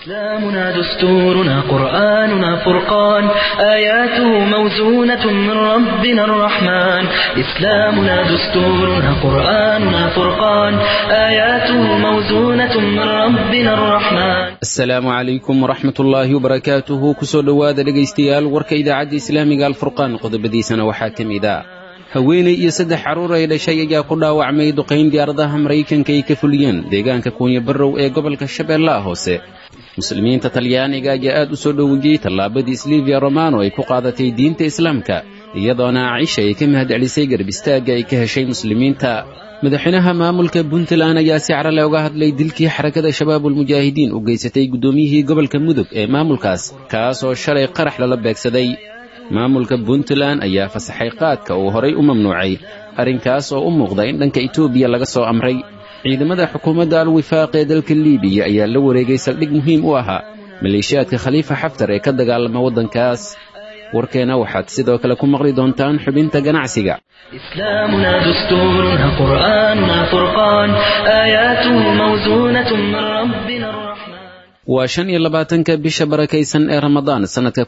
إسلامنا دستورنا قرآننا فرقان آياته موزونة من ربنا الرحمن إسلامنا دستورنا قرآننا فرقان آياته موزونة من ربنا الرحمن السلام عليكم ورحمة الله وبركاته كسو دوادا لغيستيال ورك إذاعة إسلامي الفرقان قدبديسنا وحاكم إذا haweeney iyo 3 caruur ay dhashay ayaa ku dhaawacmay duqeyn diyaaradaha Mareykanka ay ka fuliyeen deegaanka Kunya Barrow ee gobolka Shabeellaha Hoose. Muslimiinta Talyaaniga ayaa aad u soo dhaweeyay tallaabadii Silvia Romano ay ku qaadatay diinta Islaamka, iyadoona Aisha ay ka mahadcelisay garab istaaga ay ka heshay muslimiinta. madaxweynaha maamulka Puntland ayaa si carale uga hadlay dilkii xarakada Shabaabul Mujaahidiin u geysatay gudoomiyihii gobolka Mudug ee maamulkaas, kaas oo shalay qarax la beegsaday. maamulka Puntland ayaa fasaxay qaadka oo horay u mamnuucay, arrinkaas oo u muuqda in dhanka Itoobiya laga soo amray. ciidamada xukuumadda al-Wifaaq ee dalka Liibiya ayaa la wareegay saldhig muhiim u ahaa maleeshiyaadka Khalifa Xaftar ee ka dagaalama waddankaas. warkeena waxaad sidoo kale ku maqli doontaan xubinta ganacsiga. إسلامنا دستورنا قرآننا فرقان آياته موزونة من ربنا الرحمن waa 25 bisha barakaysan ee Ramadaan sanadka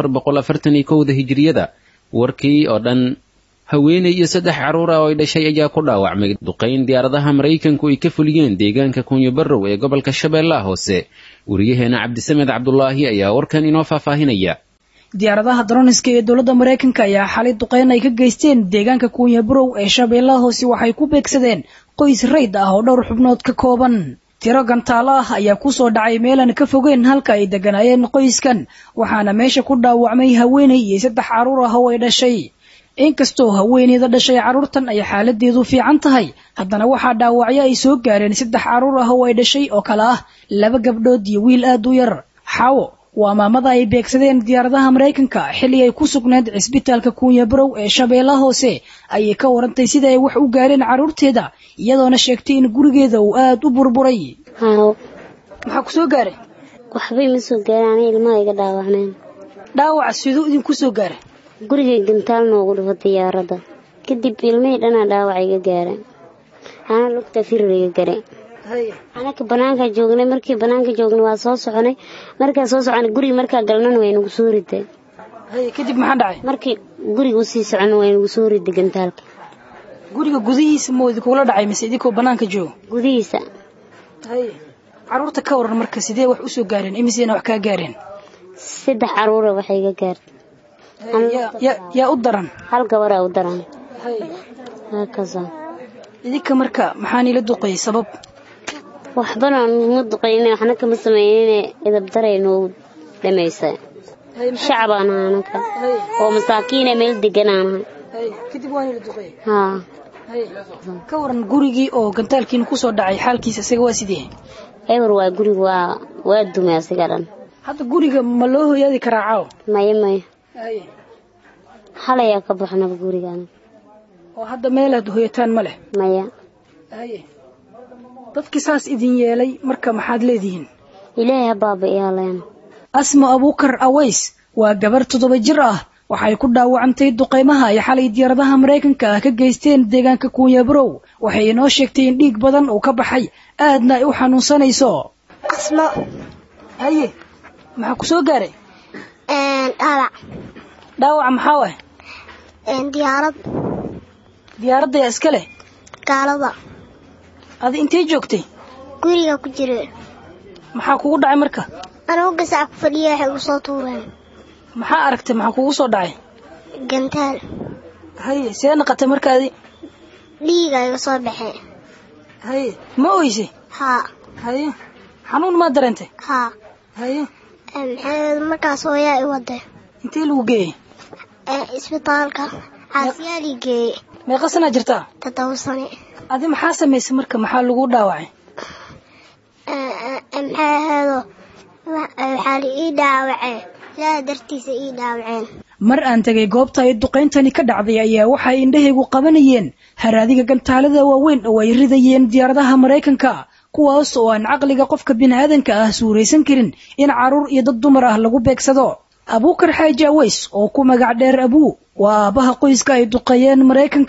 1441 hijriyada. warkii oo dhan haweeney iyo 3 caruur ah oo ay dhashay ayaa ku dhaawacmay duqeyn diyaaradaha Mareykanku ay ka fuliyeen deegaanka Kunya Barrow ee gobolka Shabeellaha Hoose. wariyaheena Cabdisamed Cabdullaahi ayaa warkan inoo faahfaahinaya. diyaaradaha droniska ee dawladda Mareykanka ayaa xalay duqeyn ay ka geysteen deegaanka Kunya Barrow ee Shabeellaha Hoose waxay ku beegsadeen qoys rayd ah oo dhowr xubnood ka kooban. tiro gantaalo ah ayaa ku soo dhacay meel aan ka fogeyn halka ay deganaayeen qoyskan, waxaana meesha ku dhaawacmay haweeney iyo 3 caruur ah oo ay dhashay. inkastoo haweeneyda dhashay caruurtan ay xaaladeedu fiican tahay, haddana waxaa dhaawacyo ay soo gaareen 3 caruur ah oo ay dhashay oo kala ah 2 gabdhood iyo wiil aad u yar. Xawo waa maamada ay beegsadeen diyaaradaha Mareykanka xilli ay ku sugnayd cisbitaalka Kunya Barrow ee Shabeellaha Hoose ayay ka warantay sida ay wax u gaareen caruurteeda, iyadoona sheegtay in gurigeeda uu aad u burburay. maxaa ku soo gaaray? waxba ma soo gaaray, ilmaha iga dhaawacmeen. dhaawac sidoo idin ku soo gaaray? guriga gantaal noogu dhufay diyaarada, kadib ilmaha dhana dhaawac iga gaaray. ana lugta firriga garay. anaka banaanka joognay, markii banaanka joognay waa soo soconay, markaa soo soconay guriga markaa galnana way nagu soo riday. kadib maxaa dhacay? markii guriga u sii soconay way nagu soo riday gantaalka. guriga gudihiisa ma idin kula dhacay mise idinko banaanka joogo? gudihiisa. caruurta ka waran marka sidee wax u soo gaareen, imisena wax ka gaareen? 3 caruur wax iga gaartay. yaa u daran? hal gabar u daran. kaza idinka marka maxaan ila duqay sabab? waxbana ma duqaynay, waxna kama sameeyeen, idab darayno dhameysay. shacabana anaka oo masaakiin meel deganaan. kadib waan ila duqay. ka waran gurigii oo gantaalkiina ku soo dhacay xaalkiisa isaga waa sidee? ewer waa guriga waa dumay asiga dhan. hadda guriga ma loo hooyadi karaa caaw? maya halaya ka baxna gurigaan. oo hadda meelaad hooyataan ma leh? maya. dadkii saas idin yeelay marka maxaad leedihiin? ilaahay baaba iyaaleen. Asma Abuukar Aways waa gabar 7 jir ah, waxay ku dhaawacantay duqeymaha ay xalay diyaaradaha Mareykanka ka geysteen deegaanka Kunya Barrow. waxay inoo sheegtay in dhiig badan uu ka baxay, aadna ay u xanuunsanayso. Asma maxaa ku soo gaaray? dhaawac maxaa waay? diyaaradda yaa iska leh? gaalada. adi intee joogtay? guriga ku jiray. maxaa kugu dhacay marka? anoo gasac ku fadhiya waxay u soo tuureen. maxaa aragtay? maxaa kugu soo dhacay? gantaal. see naqatay markaadi? dhiiga iga soo baxay. ma oyse? xanuun ma dareentay? markaas hooyaa i waday. intee lagu geeyey? isbitaalka xaasiyaali geeyey. meeqa sana jirtaa? 7 sano. adi maxaa samaysay marka? maxaa lagu dhaawacay? waxaa ii dhaawacay ilaa dartiisa ii dhaawaceen. mar aan tagay goobta ay duqeyntani ka dhacday ayaa waxay indhahaygu qabanayeen haraadiga gantaalada waaweyn oo ay ridayeen diyaaradaha Mareykanka, kuwaas oo aan caqliga qofka bini'aadanka ah suuraysan karin in caruur iyo dad dumar ah lagu beegsado. Abuukar Xaaji Aways oo ku magac dheer Abuu waa aabaha qoyska ay duqeeyeen Mareykanka,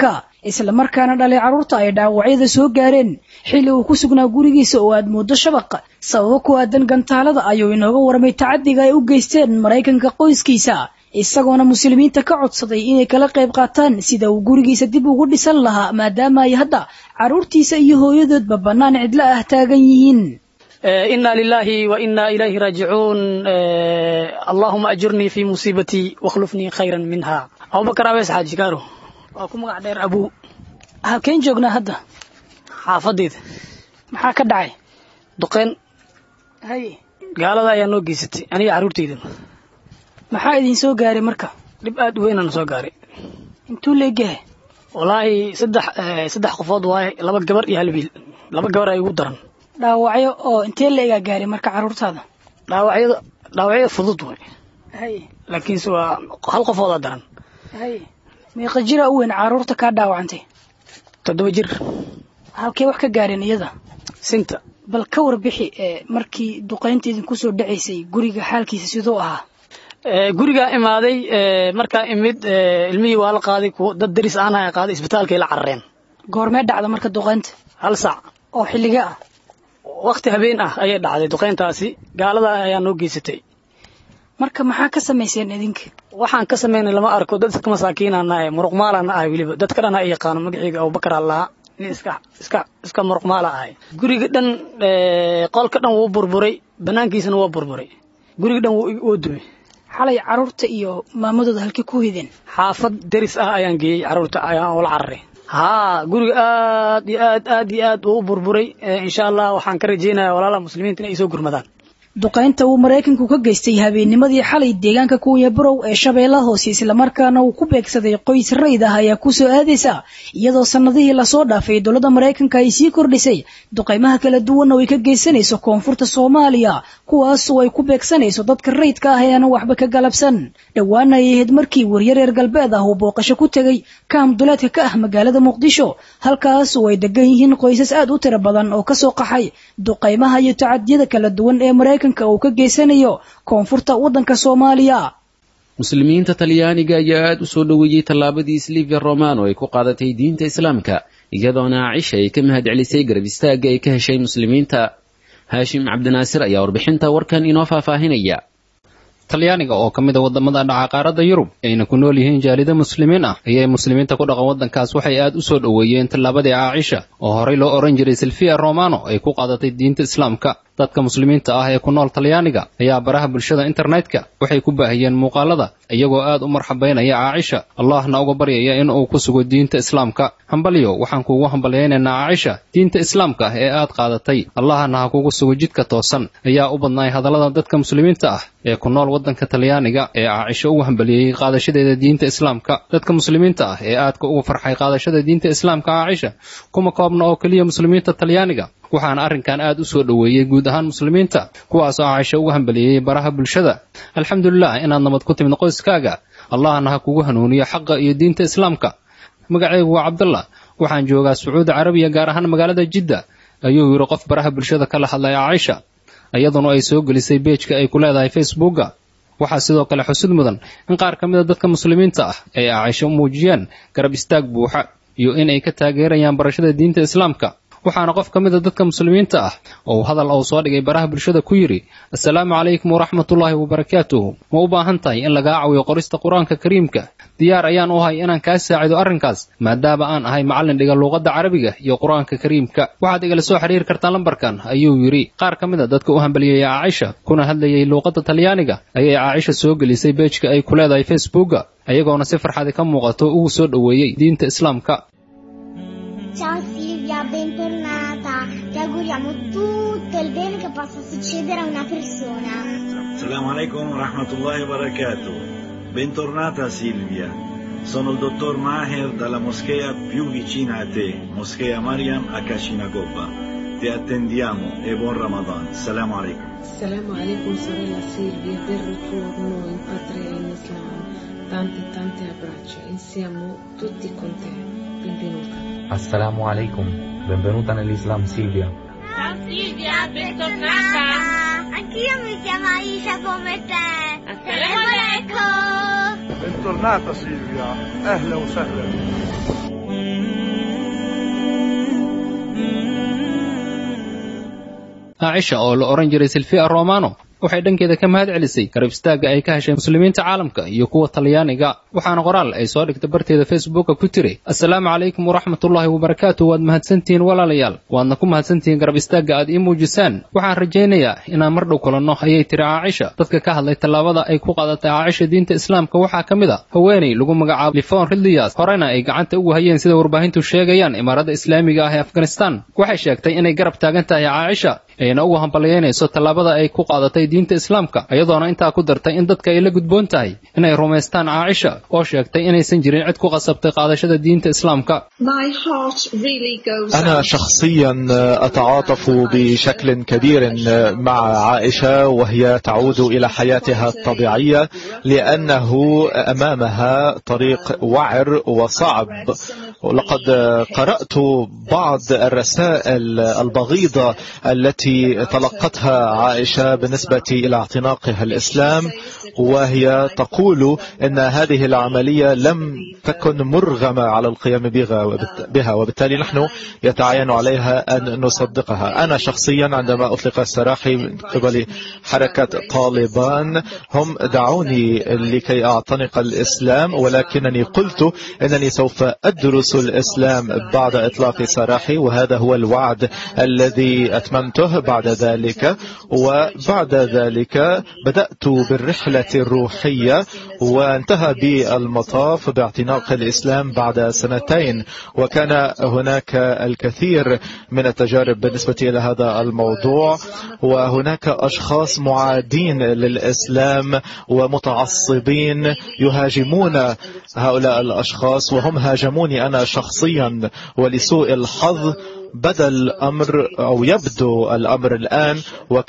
isla markaana dhalay carruurta ay dhaawacyada soo gaareen xilli uu ku sugnaa gurigiisa oo aad muddo shabaqa sababo ku aadan gantaalada ayuu inooga warmay tacadiga ay u geysteen maraykanka qoyskiisa isagoona muslimiinta ka codsaday inay kala qayb qaataan sida uu gurigiisa dib ugu dhisan lahaa maadaama ay hadda carruurtiisa iyo hooyadoodba bannaan cidlo ah taagan yihiin إنا لله وإنا إليه راجعون اللهم أجرني في مصيبتي واخلفني خيرا منها أبو بكر أبيس حاج كارو وأكون مقعدير أبو halkeen joognaa hadda xaafadeeda maxaa ka dhacay duqeen hay gaalada ayaa noo geysatay aniga carruurteyda maxaa idin soo gaaray marka dib aad weyn aan soo gaaray intuu leeyahay wallahi saddex qofood waay laba gabar iyo hal wiil laba gabar ay ugu daran dhaawacyo oo intee leeyahay gaaray marka carruurtaada dhaawacyo fudud way hay laakiin waa hal qofood daran hay meeqa jira u weyn carruurta ka dhaawacantay 7 jir halkee wax ka gaareen iyada sinta bal ka warbixi markii duqeynta idin ku soo dhacaysay guriga xaalkiisa sidoo ahaa guriga imaaday marka imid ilmihii waa la qaaday dad daris aan ay qaaday isbitaalka ila carreen goormee dhacda marka duqeynta hal saac oo xilliga ah waqti habeen ah ayay dhacday duqeyntaasi gaalada ayaa noo geysatay marka maxaa ka sameyseen idinka waxaan ka sameynay lama arko dadka masaakiinana ay muruqmaalana ay waliba dadka dhan ay yaqaan magaciiga Abu Bakar Allah in iska muruqmaala ay guriga dhan qolka dhan wuu burburay banaankiisana waa burburay guriga dhan wuu dumay xalay carruurta iyo maamadooda halkii ku hideen xaafad daris ah ayaan geeyay carruurta ayaan wala carray guriga aad uu burburay insha Allah waxaan ka rajeynayaa walaalaha muslimiinta inay soo gurmadaan duqeynta uu maraykanku ka geystay habeennimadii xalay deegaanka kuuya burow ee shabeellaha hoose isla markaana uu ku beegsaday qoys rayd ah ayaa ku soo aadaysa iyadoo sanadihii la soo dhaafay dowladda maraykanka ay sii kordhisay duqeymaha kala duwan oo ay ka geysanayso koonfurta Soomaaliya kuwaas oo ay ku beegsanayso dadka raydka ah ee aan waxba ka galabsan dhawaana ay ahayd markii wariyar reer galbeed ah uu booqasho ku tagay kaamduleedka ka ah magaalada Muqdisho halkaas oo ay degan yihiin qoysas aad u tiro badan oo ka soo qaxay duqeymaha iyo tacadiyada kala duwan ee maraykanka uu ka geysanayo koonfurta waddanka Soomaaliya muslimiinta talyaaniga ayaa aad u soo dhaweeyay tallaabadii Silvia Romano ay ku qaadatay diinta islaamka iyadoona Aisha ay ka mahadcelisay garab istaaga ay ka heshay muslimiinta Hashim Abdinaasir ayaa warbixinta warkan inoo faahfaahinaya talyaaniga oo kamid ah wadamada dhaca qaaradda Yurub ayna ku nool yihiin jaalida muslimiin ah ayay muslimiinta ku dhaqan wadankaas waxay aad u soo dhaweeyeen tallaabadii Aisha oo horey loo oran jiray Silvia Romano ay ku qaadatay diinta islaamka dadka muslimiinta ah ee ku nool talyaaniga ayaa baraha bulshada internetka waxay ku baahiyeen muuqaalada iyagoo aad u marxabeynaya Aisha Allahna uga baryaya in uu ku sugo diinta islaamka hambaliyo waxaan kuugu hambalyeynaa Aisha diinta islaamka ee aad qaadatay Allahna ha kugu sugo jidka toosan ayaa u badnaay hadallada dadka muslimiinta ah ee ku nool wadanka talyaaniga ee Aisha ugu hambaliyay qaadashadeeda diinta islaamka dadka muslimiinta ah ee aad ka ugu farxay qaadashada diinta islaamka Aisha kuma koobna oo kaliya muslimiinta talyaaniga waxaan arrinkan aad u soo dhaweeyay guud ahaan muslimiinta kuwaas oo Aisha ugu hambaliyay baraha bulshada alxamdulillah inaad nabad ku timid qoyskaaga Allahna ha kugu hanuuniyo xaqa iyo diinta islaamka magacaygu waa Cabdullah waxaan joogaa Sacuudi Carabiya gaar ahaan magaalada Jidda ayuu yiri qof baraha bulshada kala hadlaya Aisha iyaduna ay soo gelisay page-ka ay ku leedahay Facebook-ga waxaa sidoo kale xusid mudan in qaar kamid ah dadka muslimiinta ah ay Aisha muujiyeen garab istaag buuxa iyo in ay ka taageerayaan barashada diinta islaamka waxaana qof kamid ah dadka muslimiinta ah oo hadal uu soo dhigay baraha bulshada ku yiri assalaamu calaykum waraxmatullaahi wabarakaatuh ma u baahan tahay in laga caawiyo qorista quraanka kariimka diyaar ayaan u ahay inaan kaa saacido arrinkaas maadaama aan ahay macallin dhiga luqadda carabiga iyo quraanka kariimka waxaad igala soo xiriiri kartaan lambarkan ayuu yiri qaar kamid ah dadka u hambaliyay Aisha kuna hadlayay luqadda talyaaniga ayay Aisha soo gelisay page-ka ay ku leedahay Facebook-ga ayagoona si farxad ka muuqato ugu soo dhaweeyay diinta islaamka Ciao Silvia, bentornata. Ti auguriamo tutto il bene che possa succedere a una persona. Assalamu alaikum wa rahmatullahi wa barakatuh. Bentornata Silvia. Sono il dottor Maher dalla moschea più vicina a te, Moschea Mariam a Kashinagova. Ti attendiamo e buon Ramadan. Assalamu alaikum. Assalamu alaikum sorella Silvia, ben ritorno in patria e in Islam. Tanti abbracci e siamo tutti con te. Benvenuta. Assalamu alaikum, benvenuta nell'Islam Silvia. Ciao Silvia, bentornata. Anch'io mi chiamo Aisha come te. Assalamu alaikum. Bentornata Silvia, ahlan wa sahlan. caaisha oo la oran jiray silvia romano waxay dhankeeda ka mahad celisay garab istaagga ay ka heshay muslimiinta caalamka iyo kuwa talyaaniga waxaana qoraal ay soo dhigtay barteeda facebooka ku tiri assalaamu calaykum waraxmatullaahi wabarakaatu waad mahadsantihiin walaalayaal waadna ku mahadsantihiin garab istaagga aad ii muujisaan waxaan rajaynayaa inaan mar dhow kulanno ayay tiri caaisha dadka ka hadlay tallaabada ay ku qaadatay caaisha diinta islaamka waxaa ka mid a haweeney lagu magacaabo lifon ridliyas horena ay gacanta ugu hayeen sida warbaahintu sheegayaan imaaradda islaamiga ah ee afghanistan waxay sheegtay inay garab taagan tahay caaisha ayna ugu hambalyeynayso tallaabada ay ku qaadatay diinta islaamka iyadoona intaa ku dartay in dadka ay la gudboon tahay inay rumaystaan caaisha oo sheegtay inaysan jirin cid ku qasabtay qaadashada diinta islaamka أنا شخصيا أتعاطف بشكل كبير مع عائشة وهي تعود إلى حياتها الطبيعية لأنه أمامها طريق وعر وصعب ولقد قرأت بعض الرسائل البغيضة التي تلقتها عائشة بالنسبة إلى اعتناقها الإسلام وهي تقول أن هذه العملية لم تكن مرغمة على القيام بها وبالتالي نحن يتعين عليها أن نصدقها. أنا شخصيا عندما أطلق سراحي من قبل حركة طالبان هم دعوني لكي أعتنق الإسلام ولكنني قلت أنني سوف أدرس الإسلام بعد إطلاق سراحي وهذا هو الوعد الذي أتممته بعد ذلك وبعد ذلك بدأت بالرحلة الروحية وانتهى بالمطاف باعتناق الإسلام بعد سنتين وكان هناك الكثير من التجارب بالنسبة إلى هذا الموضوع وهناك أشخاص معادين للإسلام ومتعصبين يهاجمون هؤلاء الأشخاص وهم هاجموني أنا شخصيا ولسوء الحظ بدأ الأمر أو يبدو الأمر الآن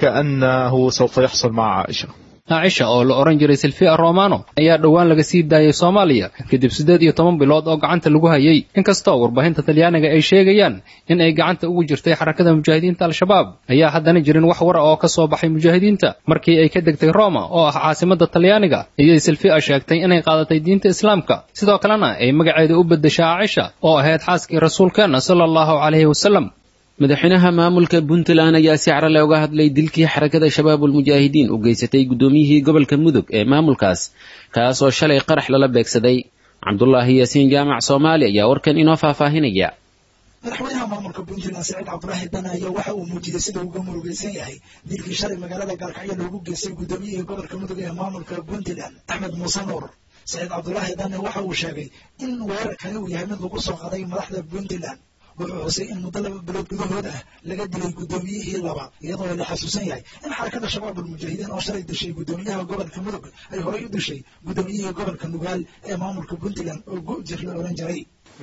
وكأنه سوف يحصل مع عائشة. caaisha oo la oran jiray silvia romano ayaa dhowaan laga sii daayay Soomaaliya kadib 18 bilood oo gacanta lagu hayay inkastoo warbaahinta Talyaaniga ay sheegayaan in ay gacanta ugu jirtay xarakada mujaahidiinta al-shabaab ayaa haddana jirin wax war oo ka soo baxay mujaahidiinta markii ay ka degtay Roma oo ah caasimadda Talyaaniga ayay silvia sheegtay inay qaadatay diinta islaamka sidoo kalena ay magaceeda u beddeshay caaisha oo ahayd xaaskii rasuulkeena sallallahu alayhi wasallam madaxweynaha maamulka Puntland ayaa si carale uga hadlay dilkii xarakada shabaabul mujaahidiin u geysatay gudoomiyihii gobolka Mudug ee maamulkaas kaas oo shalay qarax lala beegsaday Cabdullaahi Yaasiin Jaamac Soomaali ayaa warkan inoo faahfaahinaya madaxweynaha maamulka Puntland Saciid Cabdullaahi Dana ayaa waxa uu muujiyay sida uu uga murugaysan yahay dilkii shalay magaalada Gaalkacyo loogu geystay gudoomiyihii gobolka Mudug ee maamulka Puntland Axmed Muuse Nuur Saciid Cabdullaahi Dana waxa uu sheegay in weerarkani uu yahay mid lagu soo qaday madaxda Puntland wuxuu xusay in muddo 2 bilood gudahooda laga dilay gudoomiyihii labaad iyadoo la xasuusan yahay in xarakada shabaabul mujaahidiin oo shalay dishay gudoomiyaha gobolka Mudug ay horay u dishay gudoomiyihii gobolka Nugaal ee maamulka Puntland oo Go'jir la oran jiray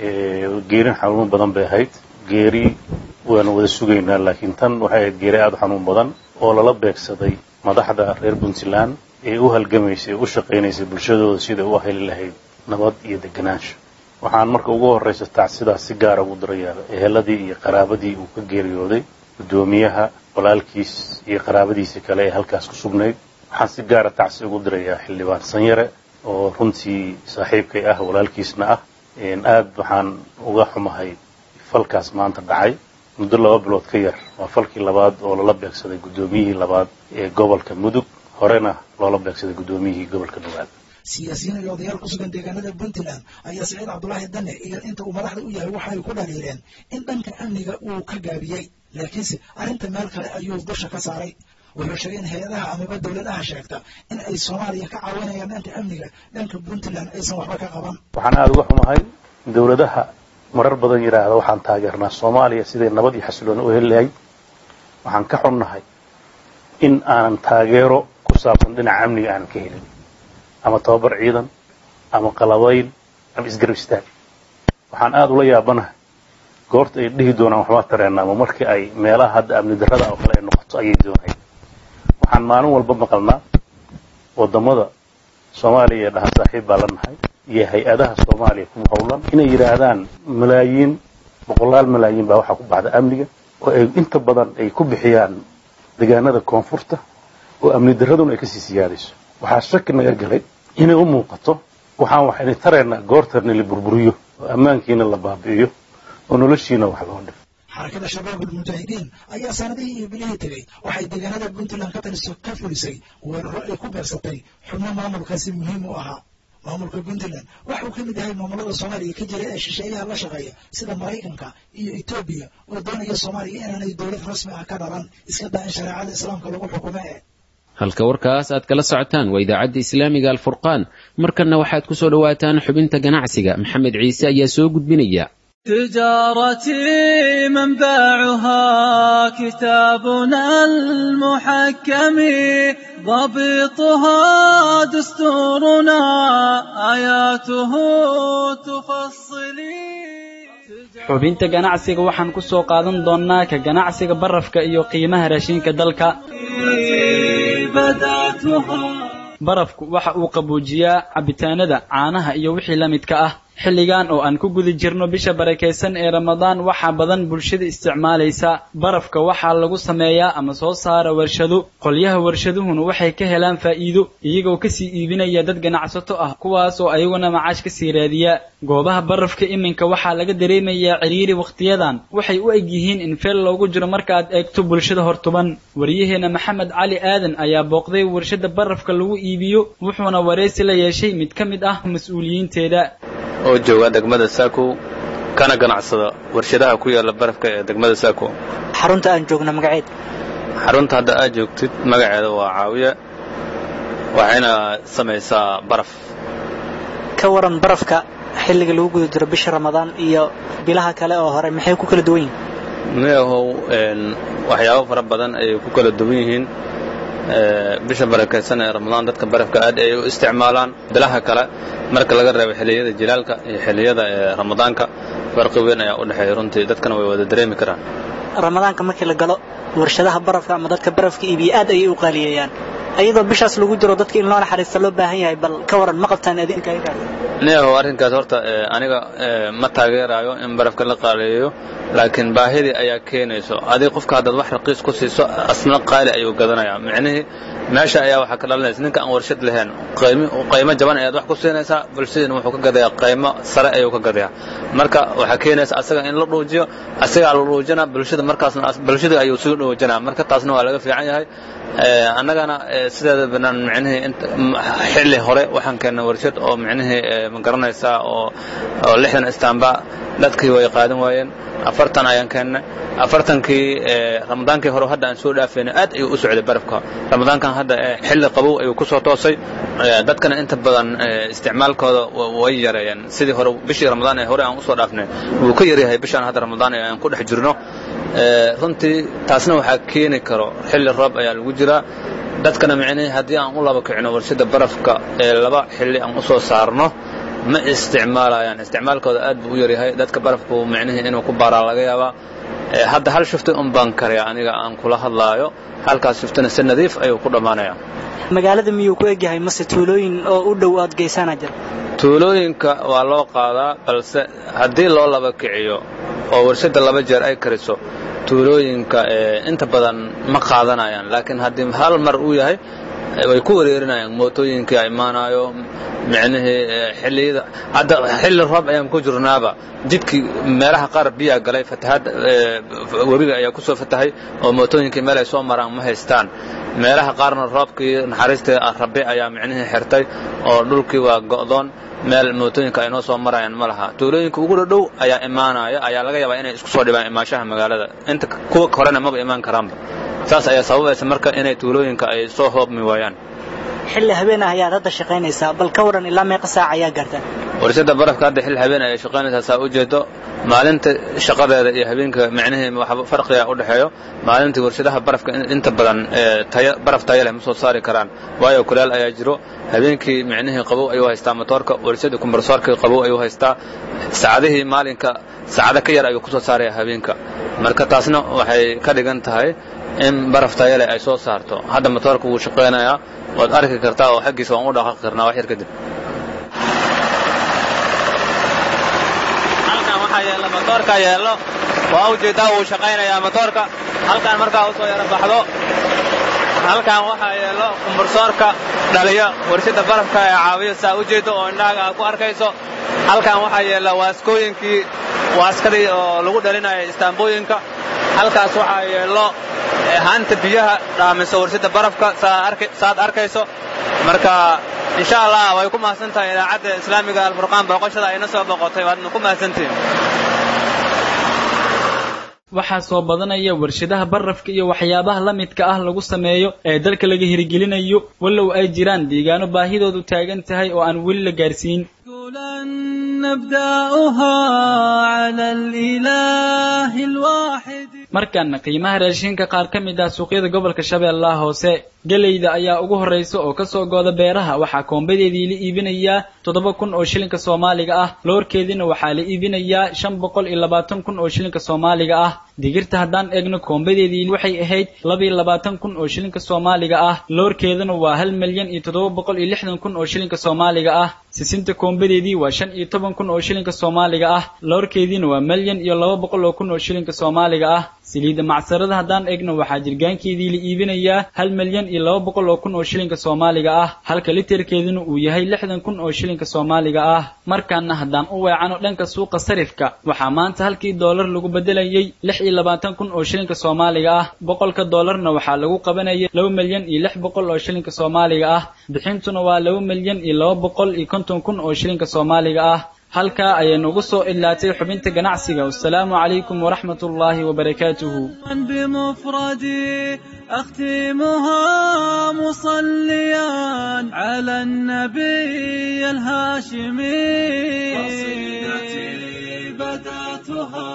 geerin xanuun badan bay ahayd geeri waan wada sugaynaa laakiin tan waxay ahayd geeri aad xanuun badan oo lala beegsaday madaxda reer Puntland ee u halgamaysay u shaqeynaysay bulshadooda sida u heli lahayd nabad iyo deganaansho waxaan marka ugu horeysa tacsidaas si gaar ah u dirayaa eheladii iyo qaraabadii uu ka geeriyooday gudoomiyaha walaalkiis iyo qaraabadiisa kale ee halkaas ku sugnayd waxaan si gaar ah tacsi ugu dirayaa xildhibaan Sanyare oo runtii saaxiibkay ah walaalkiisna ah aad waxaan uga xumahay falkaas maanta dhacay muddo 2 bilood ka yar waa falkii labaad oo lala beegsaday gudoomiyihii labaad ee gobolka Mudug horena loola beegsaday gudoomiyihii gobolka Nugaal siyaasiyiin iyo odayaal ku sugan deegaanada Puntland ayaa Saciid Cabdullaahi Dane iyo inta uu madaxda u yahay waxa ay ku dhaliileen in dhanka amniga uu ka gaabiyay laakiinse arrinta meel kale ayuu dusha ka saaray wuxuu sheegay in hay'adaha amaba dawladaha sheegta in ay Soomaaliya ka caawinayaan dhanka amniga dhanka Puntland aysan waxba ka qaban waxaan aad uga xumahay dawladaha marar badan yiraahdo waxaan taageernaa Soomaaliya sidii nabad iyo xasilooni u heli lahayd waxaan ka xunnahay in aanan taageero ku saabsan dhinaca amniga aan ka helin ama tababar ciidan ama qalabayn ama isgarab istaag waxaan aad ula yaabanahay goorta ay dhihi doonaan waxba tareena ama markii ay meelaha hadda amni darrada oo kale ay noqoto ayay doonayaan waxaan maalin walba maqalnaa wadamada Soomaaliya dhahan saaxiib baa la nahay iyo hay'adaha Soomaaliya ku hawlan inay yiraahdaan malaayiin boqolaal malaayiin baa waxa ku baxda amniga oo ay inta badan ay ku bixiyaan deegaanada koonfurta oo amni darraduna ay ka sii siyaadayso waxaa shaki naga galay inay u muuqato waxaan tareena goortarna la burburiyo oo ammaankiina la baabi'iyo oo noloshiina wax loo dhif xarakada shabaabul mujaahidiin ayaa sanadihii iyo bilihii tegey waxay deegaanada puntland ka taliso ka fulisay weeraro ay ku beersatay xubno maamulkaasi muhiim u ahaa maamulka puntland waxuu ka mid yahay maamulada soomaaliya ka jira ee shisheeyaha la shaqeeya sida maraykanka iyo etoobiya oo doonaya soomaaliya inaanay dowlad rasmi ah ka dhalan iska daa in shareecada islaamka lagu xukumo halka warkaas aad kala socotaan waa idaacadda islaamiga alfurqaan markanna waxaad ku soo dhowaataan xubinta ganacsiga maxamed ciise ayaa soo gudbinaya تجارتي منبعها كتابنا المحكم ضبطها دستورنا آياته تفصلي xubinta ganacsiga waxaan ku soo qaadan doonaa ka ganacsiga barafka iyo qiimaha raashinka dalka barafku waxa uu qaboojiyaa cabitaanada caanaha iyo wixii la midka ah xilligan oo aan ku guda jirno bisha barakeysan ee Ramadaan waxa badan bulshada isticmaalaysa barafka waxa lagu sameeyaa ama soo saara warshado qolyaha warshaduhuna waxay ka helaan faa'iido iyagoo ka sii iibinaya dad ganacsato ah kuwaas oo ayaguna macaash ka sii raadiya goobaha barafka iminka waxa laga dareemayaa ciriiri waqtiyadan waxay u eg yihiin in feel loogu jiro marka aad eegto bulshada hortuban wariyaheena Maxamed Cali Aadan ayaa booqday warshada barafka lagu iibiyo wuxuuna wareysi la yeeshay mid ka mid ah mas'uuliyiinteeda oo jooga degmada Saako kana ganacsada warshadaha ku yaala barafka ee degmada Saako xarunta aan joogna magaceed xarunta hadda aad joogtid magaceeda waa Caawiya waxayna samaysaa baraf ka waran barafka xilliga lagu guda jiro bisha Ramadaan iyo bilaha kale oo hore maxay ku kala duwan yihiin waxyaabo fara badan ay ku kala duwan yihiin bisha barakeysan ee Ramadaan dadka barafka aad ay u isticmaalaan bilaha kale marka laga reebo xilliyada jilaalka iyo xilliyada Ramadaanka farqi weyn ayaa u dhaxeeya runtii dadkana way wada dareemi karaan Ramadaanka markii la galo warshadaha barafka ama dadka barafka iibiya aad ay u qaaliyayaan ayadoo bishaas lagu jiro dadka in loo naxariisto loo baahan yahay bal ka waran ma qabtaan adinka neeho arrinkaas horta aniga ma taageerayo in barafka la qaaliyo laakiin baahidii ayaa keenayso adiga qofka hadad wax raqiis ku siiso asna qaali ayuu gadanayaa macnaheedu meesha ayaa waxa ka dhalanaysa ninka aan warshad lahayn qiimo jaban ayaad wax ku siinaysaa bulshadana wuxuu ka gadayaa qiimo sare ayuu ka gadayaa marka waxa keenaysa asaga in la dhuujiyo asaga la dhuujina bulshada markaasna bulshada ayuu soo dhuujinaa marka taasna waa laga fiican yahay annagana sideeda banaan macnaheedu xilli hore waxaan keenay warshad oo macnaheedu ma garanaysaa oo 60 istaanba dadkii way qaadan waayeen 40 ayaan keenay 40kii Ramadaankii hore hadda aan soo dhaafeynay aad ayuu u socday barafka Ramadaankan hadda xilli qabow ayuu ku soo toosay dadkana inta badan isticmaalkooda way yareeyeen sidii hore bishii Ramadaan ee hore aan u soo dhaafnay wuu ka yaryahay bishan hadda Ramadaan ee aan ku dhex jirno runtii taasna waxa keeni karo xilli roob ayaa lagu jiraa dadkana macnaheedu hadii aan u laba kicino warshada barafka ee laba xilli aan u soo saarno ma isticmaalayaan isticmaalkooda aad buu u yaryahay dadka barafku macnaheedu inuu ku baaraa laga yaabaa hadda hal shifti baan kariyaa aniga aan kula hadlaayo halkaas shiftana si nadiif ayuu ku dhamaanayaa magaalada miyuu ku egyahay mase tuulooyin oo u dhow aad geysana jir tuulooyinka waa loo qaadaa balse hadii loo laba kiciyo oo warshada laba jeer ay kariso tuulooyinka inta badan ma qaadanayaan laakiin hadii hal mar uu yahay way ku wareerinayaan mootooyinka ay imaanayo macnaheedu xilliyada hadda xilli roob ayaan ku jirnaaba jidkii meelaha qaar biya galay fatahaad wabiga ayaa ku soo fatahay oo mootooyinka meel ay soo maraan ma haystaan meelaha qaarna roobkii naxariista rabbi ayaa macnaheedu xirtay oo dhulkii waa go'doon meel mootooyinka ay noo soo marayaan ma laha tuulooyinka ugu dhow ayaa imaanaya ayaa laga yaabaa inay isku soo dhibaan imaashaha magaalada inta kuwa horena maba imaan karaanba saas ayaa sababaysa marka inay tuulooyinka ay soo hoobmi waayaan xilli habeen ah ayaad hadda shaqaynaysaa bal ka waran ilaa meeqa saac ayaa gaartaa warshada barafka hadda xilli habeen ay shaqaynaysaa saa u jeedo maalinta shaqadeeda iyo habeenka macnaheedu waxa farqiga u dhaxeeyo maalintii warshadaha barafka inta badan baraf tayo leh ma soo saari karaan waayo kuleel ayaa jiro habeenkii macnaheedu qabow ayuu haystaa motorka warshada kombarsoorka qabow ayuu haystaa saacadihii maalinka saacada ka yar ayuu ku soo saaraya habeenka marka taasna waxay ka dhigan tahay in baraf tayo leh ay soo saarto hadda motorka uu shaqeynayaa waad arki kartaa oo xaqiisa waan u dhaqaaqi karnaa wax yar kadib halkan waxa yeelo motorka yeelo waa u jeedaa uu shaqeynayaa motorka halkan markaa u soo yara baxdo halkan waxa yeelo kombarsoorka dhaliya warshada barafka ee caawiya saa u jeedo oo indhaha ku arkayso halkan waxa yeelo waaskooyinkii waa askari oo lagu dhalinayo istaambooyinka halkaas waxaa yeelo haanta biyaha dhaamiso warshada barafka saad arkayso marka insha Allah way ku mahadsantahay idaacadda islaamiga alfurqaan booqashada ayna soo boqotay waadna ku mahadsantiin waxaa soo badanaya warshadaha barafka iyo waxyaabaha la midka ah lagu sameeyo ee dalka laga hirgelinayo wallow ay jiraan deegaano baahidoodu taagan tahay oo aan weli la gaarsiin markaana qiimaha raashinka qaar ka mid ah suuqyada gobolka Shabeellaha Hoose galeyda ayaa ugu horeysa oo ka soo gooda beeraha waxaa koombadeedii la iibinayaa 7,000 oo shilinka Soomaaliga ah loorkeedina waxaa la iibinayaa 520,000 oo shilinka Soomaaliga ah digirta haddaan eegno koombadeedii waxay ahayd 22,000 oo shilinka Soomaaliga ah loorkeedina waa 1,760,000 oo shilinka Soomaaliga ah sisinta koombadeedii waa 15,000 oo shilinka Soomaaliga ah loorkeedina waa 1,200,000 oo shilinka Soomaaliga ah saliida macsarada haddaan eegno waxaa jirgaankeedii la iibinayaa 1,200,000 oo shilinka Soomaaliga ah halka literkeeduna uu yahay 60,000 oo shilinka Soomaaliga ah markaana haddaan u weecano dhanka suuqa sarifka waxaa maanta halkii dollar lagu bedelayay 26,000 oo shilinka Soomaaliga ah boqolka dollarna waxaa lagu qabanayay 2,600,000 oo shilinka Soomaaliga ah bixintuna waa 2,250,000 oo shilinka Soomaaliga ah halka ayaynu ugu soo ilaatay xubinta ganacsiga wassalaamu calaykum waraxmatullaahi wabarakaatuhu بمفردي أختمها مصليا على النبي الهاشمي قصيدتي بدأتها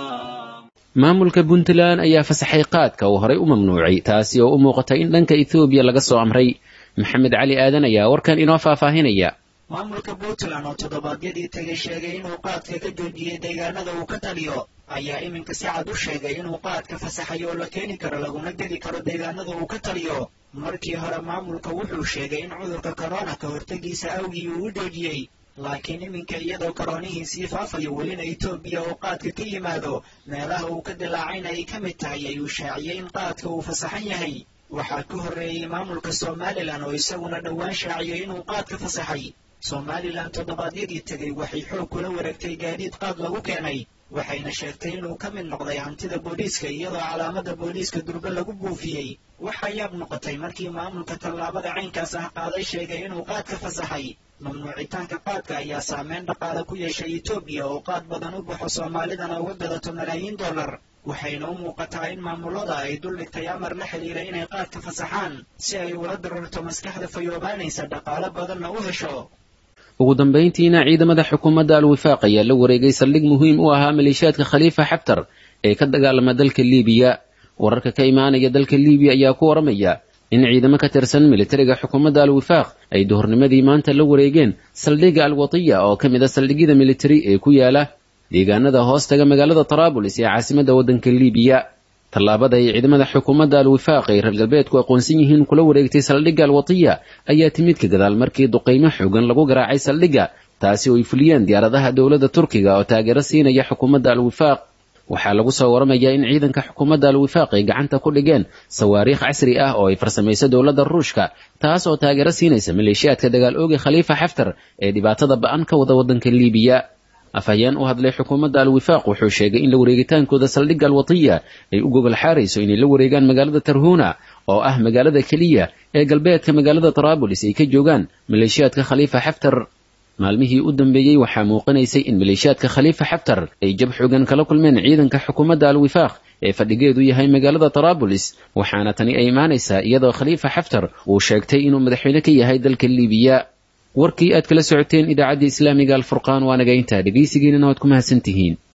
maamulka Puntland ayaa fasaxay qaadka oo horay u mamnuucay taasi oo u muuqata in dhanka Ethiopia laga soo amray Maxamed Cali Aadan ayaa warkan inoo faahfaahinaya maamulka Puntland oo toddobaadyadii tagay sheegay inuu qaadka ka joojiyay deegaanada uu ka taliyo ayaa iminka si cad u sheegay inuu qaadka fasaxayo oo la keeni karo laguna geli karo deegaanada uu ka taliyo markii hore maamulka wuxuu sheegay in cudurka corona ka hortagiisa awgii uu u joojiyey laakiin iminka iyadoo koronihii sii faafayo welina Ethiopia oo qaadka ka yimaado meelaha uu ka dilaacayna ay ka mid tahay ayuu shaaciyay in qaadka uu fasaxan yahay waxaa ka horreeyay maamulka Somaliland oo isaguna dhowaan shaaciyay inuu qaadka fasaxay Somaliland toddobaadyadii tagay waxay xoog kula wareegtay gaadiid qaad lagu keenay waxayna sheegtay inuu ka mid noqday hantida booliiska iyadoo calaamada booliiska durbe lagu buufiyey waxaa yaab noqotay markii maamulka tallaabada caynkaas ah qaaday sheegay inuu qaadka fasaxay mamnuucitaanka qaadka ayaa saameyn dhaqaale ku yeeshay Ethiopia oo qaad badan u baxo Soomaalidana uga gadato malaayiin dollar waxayna u muuqataa in maamulada ay dul dhigtay amar la xiriira inay qaadka fasaxaan si ay ula dararto maskaxda fayoobaanaysa dhaqaale badanna u hesho ugu dambeyntiina ciidamada xukuumadda al-Wifaaq ayaa la wareegay saldhig muhiim u ahaa maleeshiyaadka Khalifa Xaftar ee ka dagaalama dalka Liibiya wararka ka imaanaya dalka Liibiya ayaa ku waramaya in ciidamo ka tirsan militariga xukuumadda al-Wifaaq ay duhurnimadii maanta la wareegeen saldhigga al-Watiya oo ka mid ah saldhigyada militari ee ku yaala deegaanada hoostaga magaalada Trabulus ee caasimadda waddanka Liibiya tallaabada ay ciidamada xukuumadda al-Wifaaq ay reer galbeedku aqoonsan yihiin kula wareegtay saldhigga al-Watiya ayaa timid ka gadaal markii duqeymo xoogan lagu garaacay saldhigga taasi oo ay fuliyeen diyaaradaha dowladda Turkiga oo taageero siinaya xukuumadda al-Wifaaq waxaa lagu soo waramayaa in ciidanka xukuumadda al-Wifaaq ay gacanta ku dhigeen sawaariikh casri ah oo ay farsamayso dowladda Ruushka taas oo taageero siinaysa maleeshiyaadka dagaal ooga Khalifa Xaftar ee dhibaatada ba'an ka wada waddanka Liibiya afhayeen u hadlay xukuumadda al-Wifaaq wuxuu sheegay in la wareegitaankooda saldhigga al-Watiya ay u gogol xaarayso inay la wareegaan magaalada Tarhuna oo ah magaalada kaliya ee galbeedka magaalada Trabulus ay ka joogaan maleeshiyaadka Khalifa Xaftar maalmihii u dambeeyay waxaa muuqanaysay in maleeshiyaadka Khalifa Xaftar ay jab xoogan kala kulmeen ciidanka xukuumadda al-Wifaaq ee fadhigeedu yahay magaalada Trabulus waxaana tani ay imaanaysaa iyadoo Khalifa Xaftar uu sheegtay inuu madaxweyne ka yahay dalka Liibiya warkii aad kala socoteen idaacadda islaamiga al-Furqaan waa naga intaa dhegeysigiina waad ku mahadsantihiin